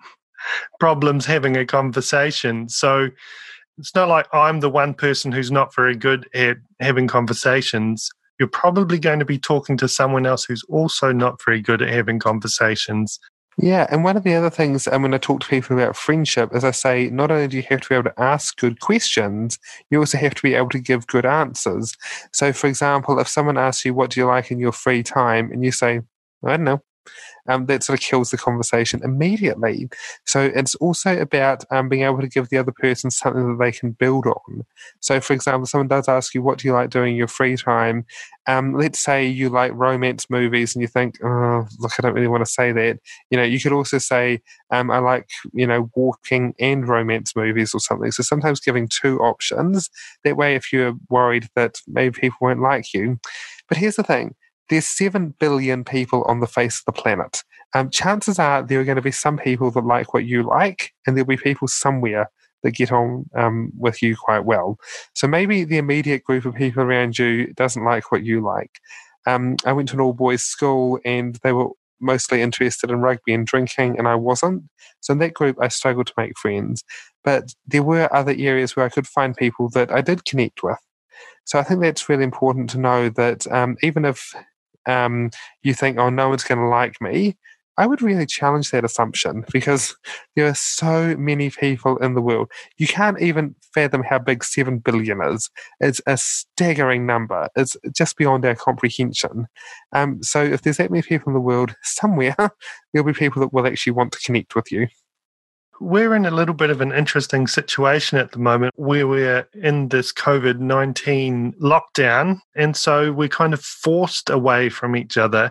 [SPEAKER 2] problems having a conversation. So it's not like I'm the one person who's not very good at having conversations. You're probably going to be talking to someone else who's also not very good at having conversations.
[SPEAKER 4] Yeah, and one of the other things um, when I talk to people about friendship is I say, not only do you have to be able to ask good questions, you also have to be able to give good answers. So, for example, if someone asks you, what do you like in your free time? And you say, I don't know. Um, that sort of kills the conversation immediately. So it's also about um, being able to give the other person something that they can build on. So, for example, someone does ask you, what do you like doing in your free time? Um, let's say you like romance movies and you think, oh, look, I don't really want to say that. You know, you could also say, um, I like, you know, walking and romance movies or something. So sometimes giving two options. That way, if you're worried that maybe people won't like you. But here's the thing. There's seven billion people on the face of the planet. Um, chances are there are going to be some people that like what you like, and there'll be people somewhere that get on um, with you quite well. So maybe the immediate group of people around you doesn't like what you like. Um, I went to an all-boys school, and they were mostly interested in rugby and drinking, and I wasn't. So in that group, I struggled to make friends. But there were other areas where I could find people that I did connect with. So I think that's really important to know that um, even if Um, you think, oh, no one's going to like me, I would really challenge that assumption, because there are so many people in the world. You can't even fathom how big seven billion is. It's a staggering number. It's just beyond our comprehension. Um, so if there's that many people in the world, somewhere there'll be people that will actually want to connect with you.
[SPEAKER 2] We're in a little bit of an interesting situation at the moment where we're in this COVID nineteen lockdown, and so we're kind of forced away from each other.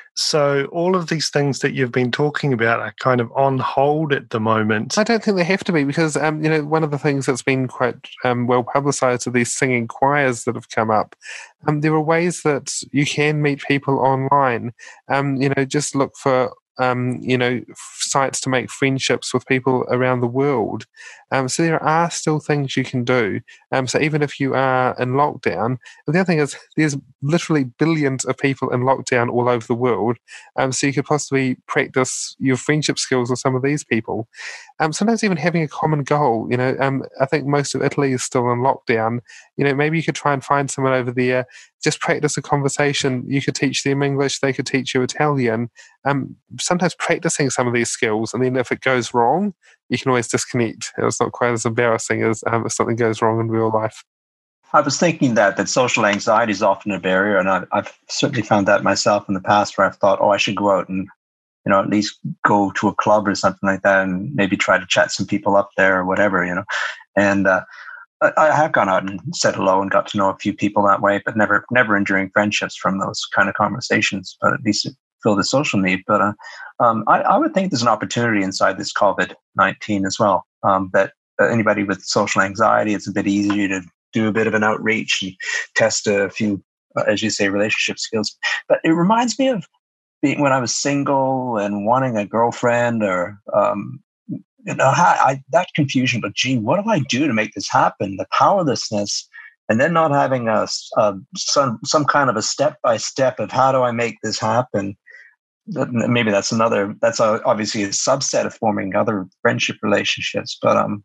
[SPEAKER 2] So all of these things that you've been talking about are kind of on hold at the moment.
[SPEAKER 4] I don't think they have to be, because um, you know, one of the things that's been quite um, well publicised are these singing choirs that have come up. Um, there are ways that you can meet people online. Um, you know, just look for Um, you know, sites to make friendships with people around the world. Um, so there are still things you can do. Um, so even if you are in lockdown, and the other thing is there's literally billions of people in lockdown all over the world. Um, so you could possibly practice your friendship skills with some of these people. Um, sometimes even having a common goal. You know, um, I think most of Italy is still in lockdown. You know, maybe you could try and find someone over there. Just practice a conversation. You could teach them English. They could teach you Italian. Um, sometimes practicing some of these skills, and then if it goes wrong, you can always disconnect. It's not quite as embarrassing as um, if something goes wrong in real life.
[SPEAKER 3] I was thinking that that social anxiety is often a barrier, and I've, I've certainly found that myself in the past, where I've thought, oh, I should go out and you know, at least go to a club or something like that and maybe try to chat some people up there or whatever, you know. And uh, I, I have gone out and said hello and got to know a few people that way, but never never enduring friendships from those kind of conversations, but at least it filled the social need. But uh, um, I, I would think there's an opportunity inside this COVID nineteen as well, um, that uh, anybody with social anxiety, it's a bit easier to do a bit of an outreach and test a few, uh, as you say, relationship skills. But it reminds me of being when I was single and wanting a girlfriend, or um, you know, I, I, that confusion. But gee, what do I do to make this happen? The powerlessness, and then not having a, a some some kind of a step by step of how do I make this happen. Maybe that's another. That's a, obviously a subset of forming other friendship relationships. But um,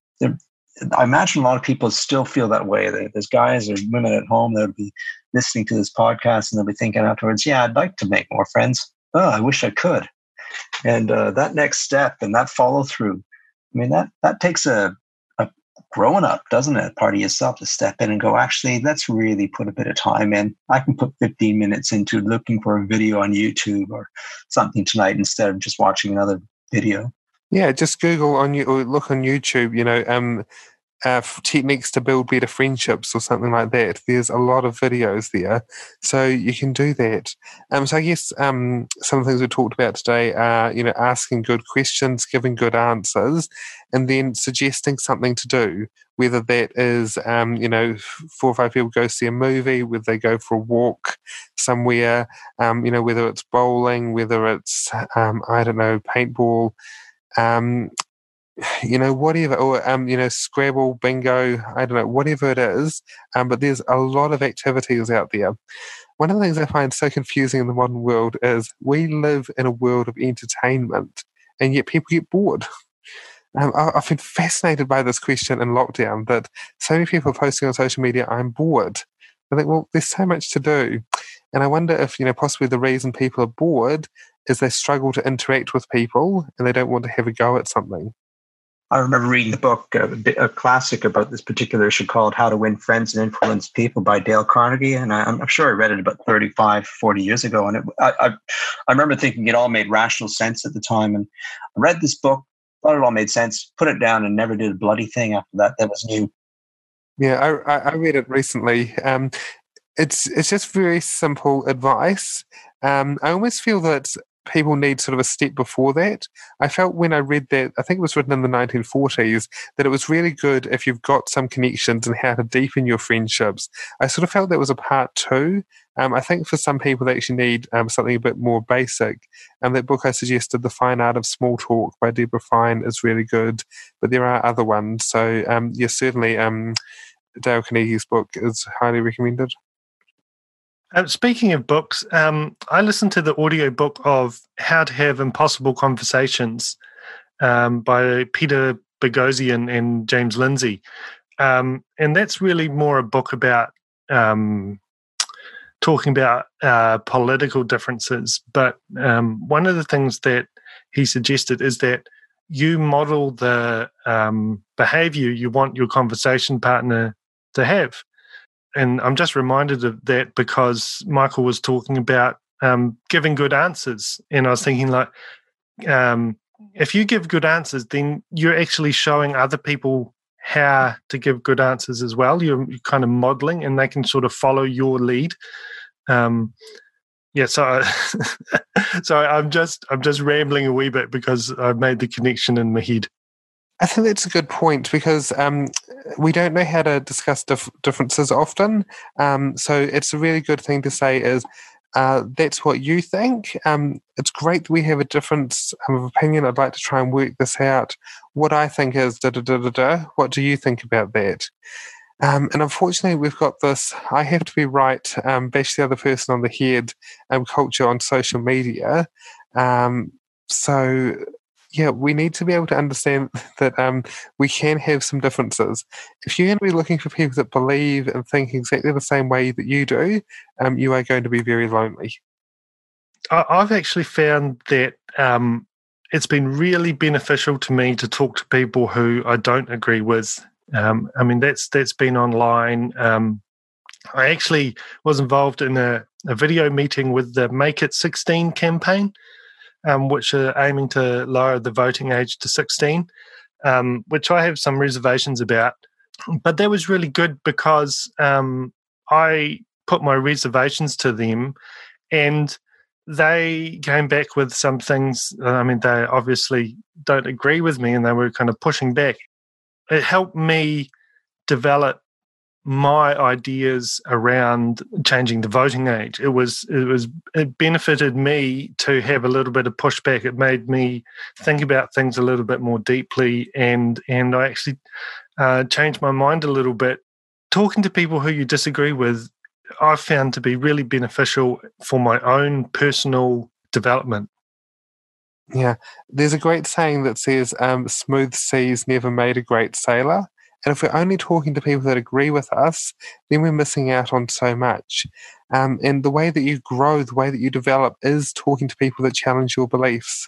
[SPEAKER 3] I imagine a lot of people still feel that way. There's guys or women at home that'll be listening to this podcast and they'll be thinking afterwards, yeah, I'd like to make more friends. Oh, I wish I could. And uh, that next step and that follow through, I mean, that that takes a, a growing up, doesn't it? Part of yourself to step in and go, actually, let's really put a bit of time in. I can put fifteen minutes into looking for a video on YouTube or something tonight instead of just watching another video.
[SPEAKER 4] Yeah, just Google on you or look on YouTube, you know, um, uh, techniques to build better friendships or something like that. There's a lot of videos there, so you can do that. Um, so I guess um, some of the things we talked about today are, you know, asking good questions, giving good answers, and then suggesting something to do, whether that is, um, you know, four or five people go see a movie, whether they go for a walk somewhere, um, you know, whether it's bowling, whether it's, um, I don't know, paintball, um, you know, whatever, or, um, you know, Scrabble, bingo, I don't know, whatever it is. Um, but there's a lot of activities out there. One of the things I find so confusing in the modern world is we live in a world of entertainment, and yet people get bored. Um, I, I've been fascinated by this question in lockdown, that so many people are posting on social media, I'm bored. I think, well, there's so much to do. And I wonder if, you know, possibly the reason people are bored is they struggle to interact with people and they don't want to have a go at something.
[SPEAKER 3] I remember reading a book, a, a classic about this particular issue called How to Win Friends and Influence People by Dale Carnegie. And I, I'm sure I read it about thirty-five, forty years ago. And it, I, I, I remember thinking it all made rational sense at the time. And I read this book, thought it all made sense, put it down, and never did a bloody thing after that. That was new.
[SPEAKER 4] Yeah, I, I read it recently. Um, it's it's just very simple advice. Um, I almost feel that people need sort of a step before that. I felt when I read that, I think it was written in the nineteen forties, that it was really good if you've got some connections and how to deepen your friendships. I sort of felt that was a part two. Um, I think for some people they actually need um, something a bit more basic. And that book I suggested, The Fine Art of Small Talk by Deborah Fine, is really good. But there are other ones. So um, yes, certainly um, Dale Carnegie's book is highly recommended.
[SPEAKER 2] Uh, speaking of books, um, I listened to the audiobook of How to Have Impossible Conversations um, by Peter Boghossian and James Lindsay. Um, and that's really more a book about um, talking about uh, political differences. But um, one of the things that he suggested is that you model the um, behavior you want your conversation partner to have. And I'm just reminded of that because Michael was talking about um, giving good answers. And I was thinking, like, um, if you give good answers, then you're actually showing other people how to give good answers as well. You're, you're kind of modeling, and they can sort of follow your lead. Um, yeah, so I, so I'm just I'm just rambling a wee bit because I've made the connection in my head.
[SPEAKER 4] I think that's a good point because um, we don't know how to discuss dif- differences often. Um, so it's a really good thing to say is, uh, that's what you think. Um, it's great that we have a difference of opinion. I'd like to try and work this out. What I think is da-da-da-da-da. What do you think about that? Um, and unfortunately, we've got this, I have to be right, um, bash the other person on the head um, culture on social media. Um, so... Yeah, we need to be able to understand that um, we can have some differences. If you're going to be looking for people that believe and think exactly the same way that you do, um, you are going to be very lonely.
[SPEAKER 2] I've actually found that um, it's been really beneficial to me to talk to people who I don't agree with. Um, I mean, that's that's been online. Um, I actually was involved in a, a video meeting with the Make It sixteen campaign. um, which are aiming to lower the voting age to sixteen, um, which I have some reservations about. But that was really good because um, I put my reservations to them, and they came back with some things. I mean, they obviously don't agree with me, and they were kind of pushing back. It helped me develop my ideas around changing the voting age. It was, it was, it benefited me to have a little bit of pushback. It made me think about things a little bit more deeply, and and I actually uh, changed my mind a little bit. Talking to people who you disagree with, I've found to be really beneficial for my own personal development.
[SPEAKER 4] Yeah, there's a great saying that says, um, smooth seas never made a great sailor. And if we're only talking to people that agree with us, then we're missing out on so much. Um, and the way that you grow, the way that you develop is talking to people that challenge your beliefs.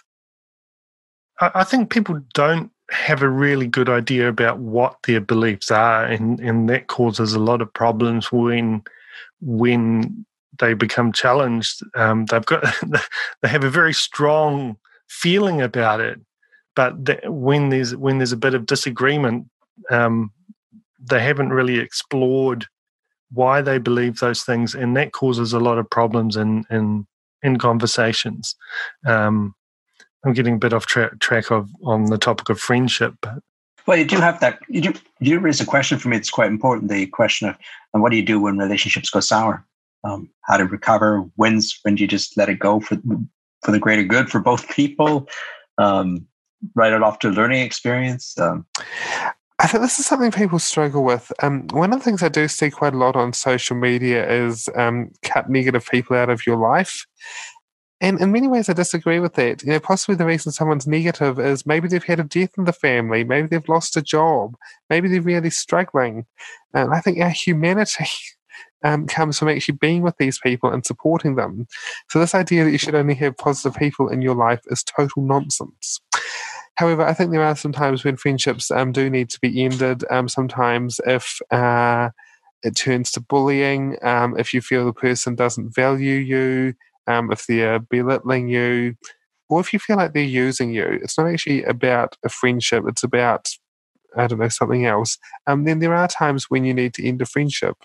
[SPEAKER 2] I, I think people don't have a really good idea about what their beliefs are, and, and that causes a lot of problems when when they become challenged. Um, they've got they have a very strong feeling about it, but the, when there's when there's a bit of disagreement, um, they haven't really explored why they believe those things, and that causes a lot of problems in in, in conversations. Um, I'm getting a bit off tra- track of on the topic of friendship. But.
[SPEAKER 3] Well, you do have that. You do, you do raise a question for me. It's quite important. The question of, and what do you do when relationships go sour? Um, how to recover? When's when do you just let it go for for the greater good for both people? Um, write it off to a learning experience. Um,
[SPEAKER 4] I think this is something people struggle with. Um, one of the things I do see quite a lot on social media is um, cut negative people out of your life. And in many ways, I disagree with that. You know, possibly the reason someone's negative is maybe they've had a death in the family, maybe they've lost a job, maybe they're really struggling. And I think our humanity um, comes from actually being with these people and supporting them. So this idea that you should only have positive people in your life is total nonsense. However, I think there are some times when friendships um, do need to be ended. Um, sometimes if uh, it turns to bullying, um, if you feel the person doesn't value you, Um, if they're belittling you, or if you feel like they're using you, it's not actually about a friendship, it's about, I don't know, something else. Um, then there are times when you need to end a friendship.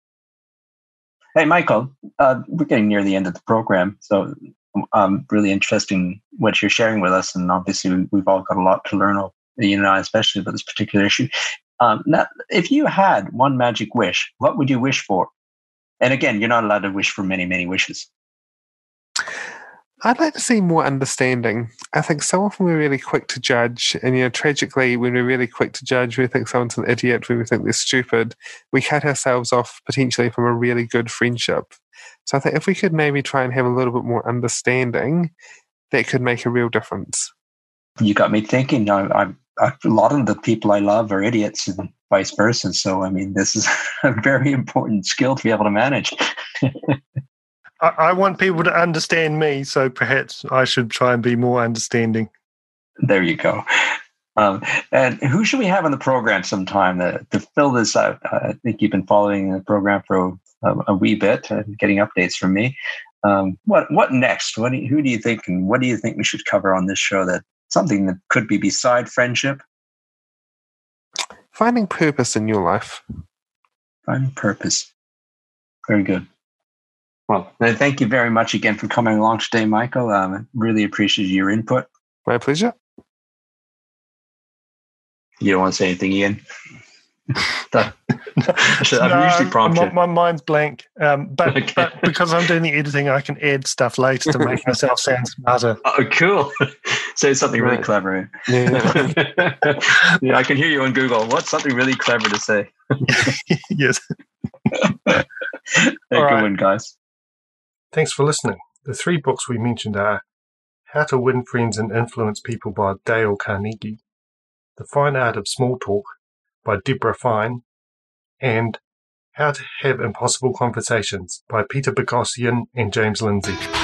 [SPEAKER 3] Hey, Michael, uh, we're getting near the end of the program, so um, really interesting what you're sharing with us, and obviously we've all got a lot to learn, you and I especially, about this particular issue. Um, now, if you had one magic wish, what would you wish for? And again, you're not allowed to wish for many, many wishes.
[SPEAKER 4] I'd like to see more understanding. I think so often we're really quick to judge, and you know, tragically, when we're really quick to judge, we think someone's an idiot, when we think they're stupid, we cut ourselves off potentially from a really good friendship. So I think if we could maybe try and have a little bit more understanding, that could make a real difference.
[SPEAKER 3] You got me thinking. I, I, I, a lot of the people I love are idiots, and vice versa. So I mean, this is a very important skill to be able to manage.
[SPEAKER 2] I want people to understand me, so perhaps I should try and be more understanding.
[SPEAKER 3] There you go. Um, and who should we have on the program sometime to, to fill this out? Uh, I think you've been following the program for a, a wee bit and getting updates from me. Um, what what next? What do you, who do you think, and what do you think we should cover on this show? That something that could be beside friendship?
[SPEAKER 4] Finding purpose in your life.
[SPEAKER 3] Finding purpose. Very good. Well, thank you very much again for coming along today, Michael. Um, I really appreciate your input.
[SPEAKER 4] My pleasure.
[SPEAKER 3] You don't want to say anything, Ian? That,
[SPEAKER 2] no,
[SPEAKER 3] I'm usually prompt
[SPEAKER 2] my,
[SPEAKER 3] you.
[SPEAKER 2] my mind's blank. Um, but,
[SPEAKER 3] Okay.
[SPEAKER 2] but because I'm doing the editing, I can add stuff later to make myself sound smarter.
[SPEAKER 3] Oh, cool. Say something really
[SPEAKER 4] Right.
[SPEAKER 3] clever.
[SPEAKER 4] Yeah.
[SPEAKER 3] Yeah, I can hear you on Google. What's something really clever to say?
[SPEAKER 2] Yes.
[SPEAKER 3] Hey, good
[SPEAKER 2] right.
[SPEAKER 3] one, guys.
[SPEAKER 2] Thanks for listening. The three books we mentioned are How to Win Friends and Influence People by Dale Carnegie, The Fine Art of Small Talk by Deborah Fine, and How to Have Impossible Conversations by Peter Boghossian and James Lindsay.